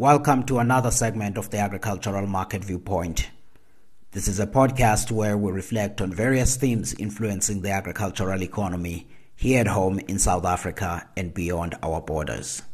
Welcome to another segment of the Agricultural Market Viewpoint. This is a podcast where we reflect on various themes influencing the agricultural economy here at home in South Africa and beyond our borders.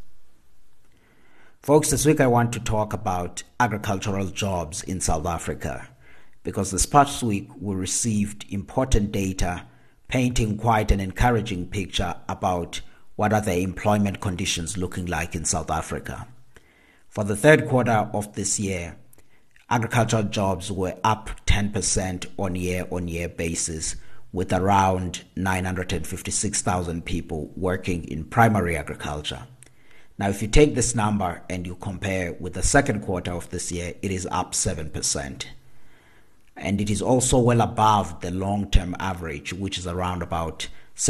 Folks, this week I want to talk about agricultural jobs in South Africa because this past week we received important data painting quite an encouraging picture about what are the employment conditions looking like in South Africa. For the third quarter of this year, agricultural jobs were up 10% on year-on-year basis, with around 956,000 people working in primary agriculture. Now, if you take this number and you compare with the second quarter of this year, it is up 7%. And it is also well above the long-term average, which is around about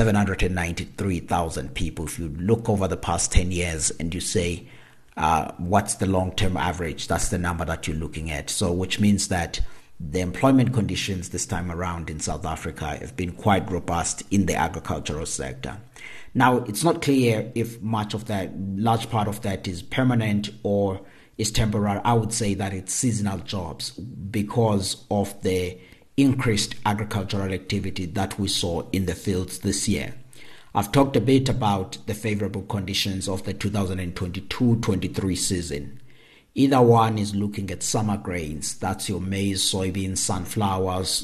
793,000 people. If you look over the past 10 years and you say, what's the long-term average? That's the number that you're looking at. So which means that the employment conditions this time around in South Africa have been quite robust in the agricultural sector. Now, it's not clear if large part of that is permanent or is temporary. I would say that it's seasonal jobs because of the increased agricultural activity that we saw in the fields this year. I've talked a bit about the favorable conditions of the 2022-23 season. Either one is looking at summer grains, that's your maize, soybeans, sunflowers,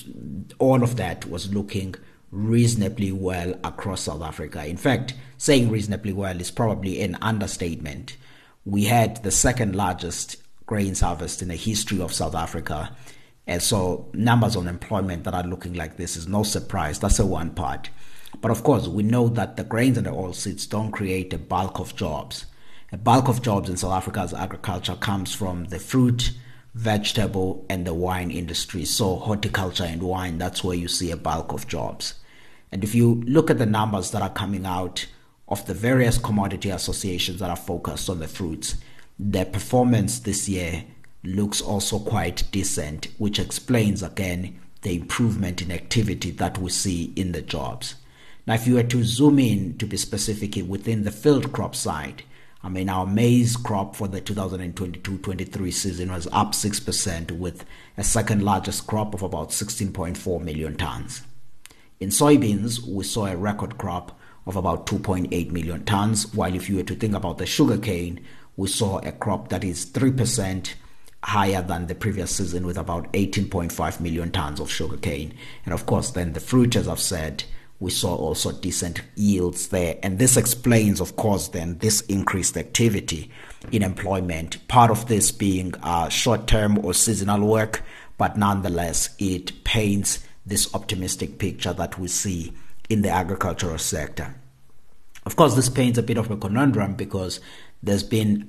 all of that was looking reasonably well across South Africa. In fact, saying reasonably well is probably an understatement. We had the second largest grains harvest in the history of South Africa. And so numbers on employment that are looking like this is no surprise. That's the one part. But of course, we know that the grains and the oilseeds don't create a bulk of jobs. A bulk of jobs in South Africa's agriculture comes from the fruit, vegetable, and the wine industry. So horticulture and wine, that's where you see a bulk of jobs. And if you look at the numbers that are coming out of the various commodity associations that are focused on the fruits, their performance this year looks also quite decent, which explains again the improvement in activity that we see in the jobs. Now, if you were to zoom in to be specific within the field crop side, our maize crop for the 2022-23 season was up 6% with a second largest crop of about 16.4 million tons. In soybeans, we saw a record crop of about 2.8 million tons, while if you were to think about the sugarcane, we saw a crop that is 3% higher than the previous season with about 18.5 million tons of sugarcane. And of course, then the fruit, as I've said, we saw also decent yields there. And this explains, of course, then this increased activity in employment, part of this being short-term or seasonal work, but nonetheless, it paints this optimistic picture that we see in the agricultural sector. Of course, this paints a bit of a conundrum because there's been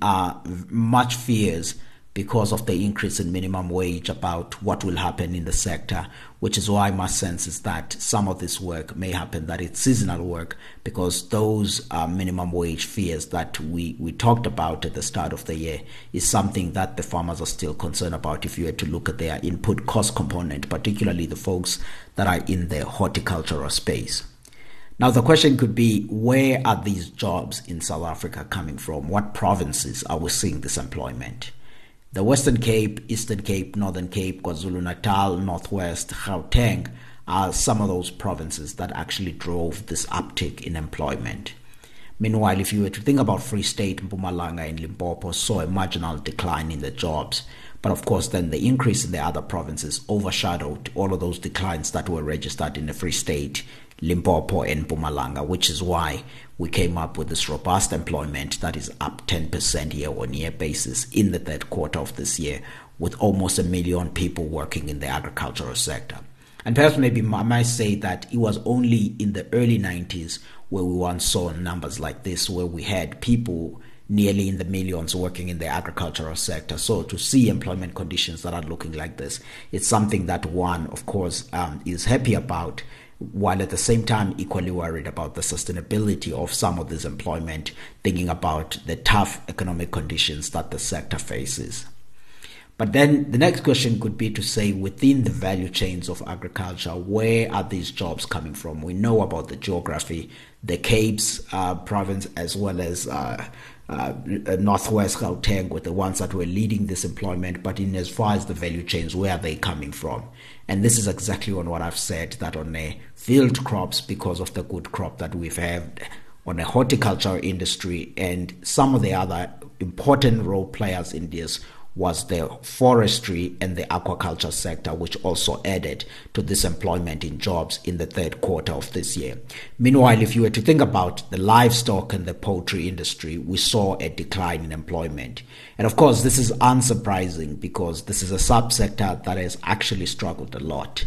much fears because of the increase in minimum wage about what will happen in the sector, which is why my sense is that some of this work may happen, that it's seasonal work, because those minimum wage fears that we talked about at the start of the year is something that the farmers are still concerned about if you were to look at their input cost component, particularly the folks that are in the horticultural space. Now, the question could be, where are these jobs in South Africa coming from? What provinces are we seeing this employment? The Western Cape, Eastern Cape, Northern Cape, KwaZulu-Natal, Northwest, Gauteng are some of those provinces that actually drove this uptick in employment. Meanwhile, if you were to think about Free State, Mpumalanga, and Limpopo, saw a marginal decline in the jobs. But of course, then the increase in the other provinces overshadowed all of those declines that were registered in the Free State, Limpopo, and Mpumalanga, which is why we came up with this robust employment that is up 10% year-on-year basis in the third quarter of this year, with almost 1 million people working in the agricultural sector. And perhaps maybe I might say that it was only in the early 90s where we once saw numbers like this, where we had people nearly in the millions working in the agricultural sector. So to see employment conditions that are looking like this, it's something that one, of course, is happy about, while at the same time equally worried about the sustainability of some of this employment, thinking about the tough economic conditions that the sector faces. But then the next question could be to say, within the value chains of agriculture, where are these jobs coming from? We know about the geography, the Capes province, as well as Northwest Gauteng were the ones that were leading this employment, but in as far as the value chains, where are they coming from? And this is exactly on what I've said, that on the field crops, because of the good crop that we've had, on the horticulture industry, and some of the other important role players in this was the forestry and the aquaculture sector, which also added to this employment in jobs in the third quarter of this year. Meanwhile, if you were to think about the livestock and the poultry industry, we saw a decline in employment. And of course, this is unsurprising because this is a subsector that has actually struggled a lot.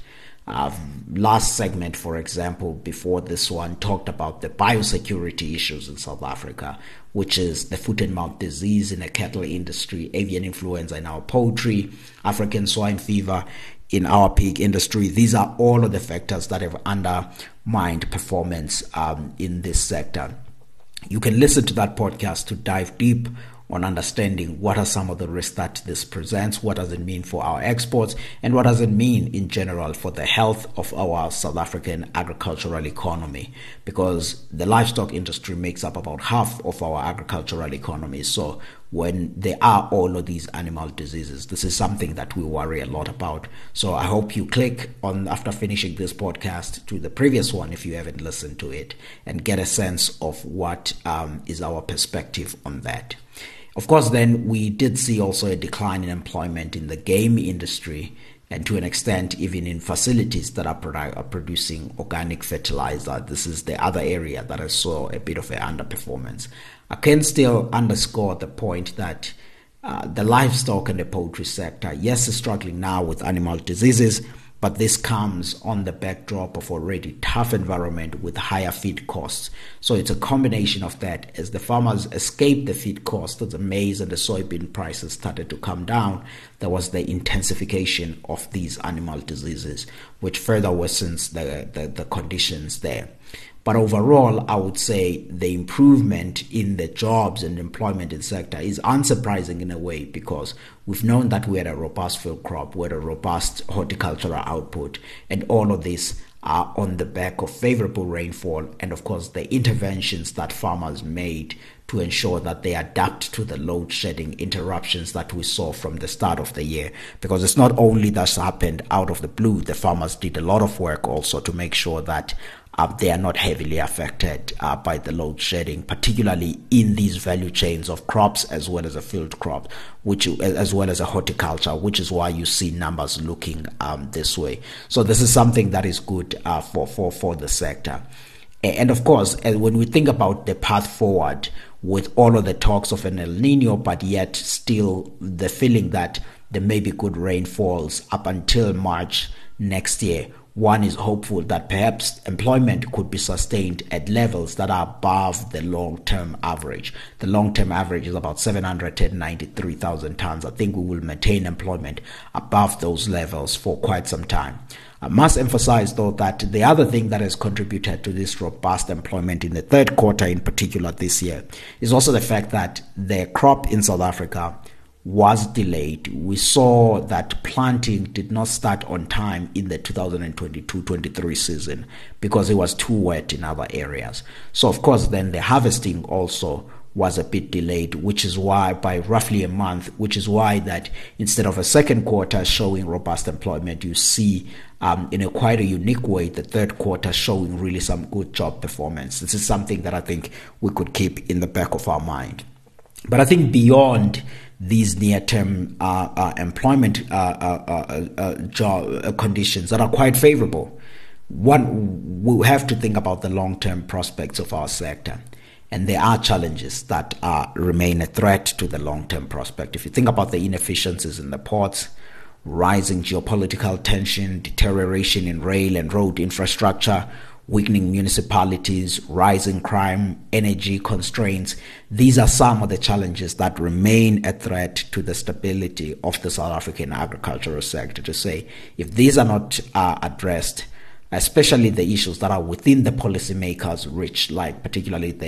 Last segment, for example, before this one, talked about the biosecurity issues in South Africa, which is the foot and mouth disease in the cattle industry, avian influenza in our poultry, African swine fever in our pig industry. These are all of the factors that have undermined performance in this sector. You can listen to that podcast to dive deep on understanding what are some of the risks that this presents, what does it mean for our exports, and what does it mean in general for the health of our South African agricultural economy, because the livestock industry makes up about half of our agricultural economy. So when there are all of these animal diseases, this is something that we worry a lot about. So I hope you click on, after finishing this podcast, to the previous one if you haven't listened to it, and get a sense of what is our perspective on that. Of course, then we did see also a decline in employment in the game industry, and to an extent even in facilities that are producing organic fertilizer. This is the other area that I saw a bit of an underperformance. I can still underscore the point that the livestock and the poultry sector, yes, is struggling now with animal diseases, but this comes on the backdrop of already tough environment with higher feed costs. So it's a combination of that. As the farmers escaped the feed costs, the maize and the soybean prices started to come down, there was the intensification of these animal diseases, which further worsens the conditions there. But overall, I would say the improvement in the jobs and employment in sector is unsurprising in a way, because we've known that we had a robust field crop, we had a robust horticultural output, and all of this are on the back of favorable rainfall and, of course, the interventions that farmers made to ensure that they adapt to the load shedding interruptions that we saw from the start of the year. Because it's not only that's happened out of the blue, the farmers did a lot of work also to make sure that they are not heavily affected by the load shedding, particularly in these value chains of crops as well as a field crop, which as well as a horticulture, which is why you see numbers looking this way. So this is something that is good for the sector. And of course, when we think about the path forward with all of the talks of an El Nino, but yet still the feeling that there may be good rainfalls up until March next year, one is hopeful that perhaps employment could be sustained at levels that are above the long-term average. The long-term average is about 793,000 tons. I think we will maintain employment above those levels for quite some time. I must emphasize, though, that the other thing that has contributed to this robust employment in the third quarter in particular this year is also the fact that the crop in South Africa was delayed. We saw that planting did not start on time in the 2022-23 season because it was too wet in other areas. So of course then the harvesting also was a bit delayed, which is why by roughly a month, which is why that instead of a second quarter showing robust employment, you see in a quite a unique way the third quarter showing really some good job performance. This is something that I think we could keep in the back of our mind. But I think beyond these near-term employment job conditions that are quite favorable, one, we have to think about the long-term prospects of our sector. And there are challenges that remain a threat to the long-term prospect. If you think about the inefficiencies in the ports, rising geopolitical tension, deterioration in rail and road infrastructure, weakening municipalities, rising crime, energy constraints. These are some of the challenges that remain a threat to the stability of the South African agricultural sector. To say, if these are not addressed, especially the issues that are within the policymakers' reach, like particularly the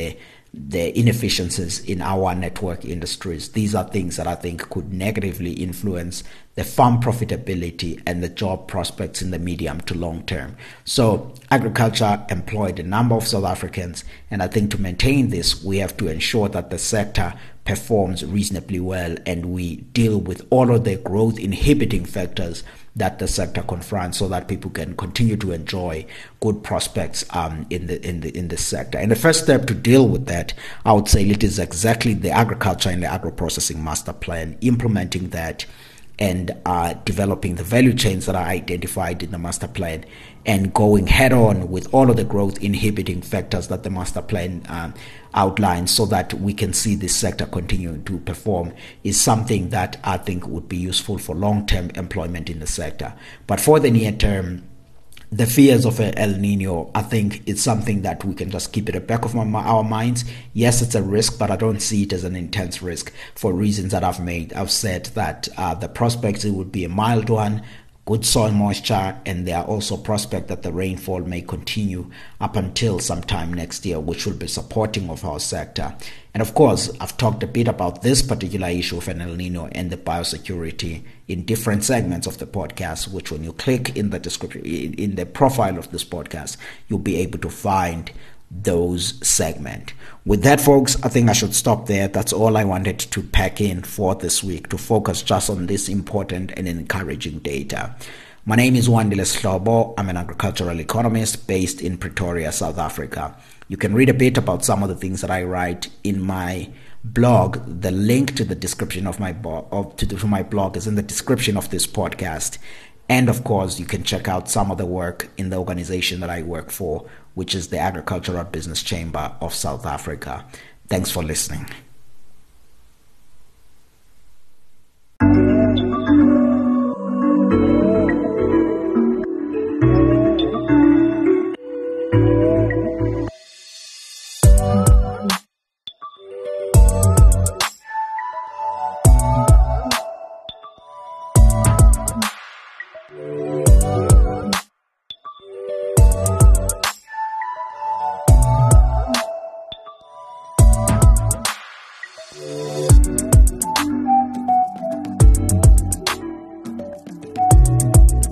the inefficiencies in our network industries. These are things that I think could negatively influence the farm profitability and the job prospects in the medium to long term. So agriculture employed a number of South Africans, and I think to maintain this, we have to ensure that the sector performs reasonably well and we deal with all of the growth inhibiting factors that the sector confronts, so that people can continue to enjoy good prospects in the sector. And the first step to deal with that, I would say, it is exactly the agriculture and the agro-processing master plan, implementing that and developing the value chains that are identified in the master plan, and going head on with all of the growth inhibiting factors that the master plan outlines, so that we can see this sector continuing to perform, is something that I think would be useful for long-term employment in the sector. But for the near term, the fears of El Nino, I think it's something that we can just keep at the back of our minds. Yes, it's a risk, but I don't see it as an intense risk for reasons that I've made. I've said that the prospects, it would be a mild one, good soil moisture, and there are also prospects that the rainfall may continue up until sometime next year, which will be supporting of our sector. And of course, I've talked a bit about this particular issue of an El Nino and the biosecurity in different segments of the podcast, which when you click in the description, in the profile of this podcast, you'll be able to find those segments. With that, folks, I think I should stop there. That's all I wanted to pack in for this week, to focus just on this important and encouraging data. My name is Wandile Slobo. I'm an agricultural economist based in Pretoria, South Africa. You can read a bit about some of the things that I write in my blog. The link to the description of my blog is in the description of this podcast. And of course, you can check out some of the work in the organization that I work for, which is the Agricultural Business Chamber of South Africa. Thanks for listening.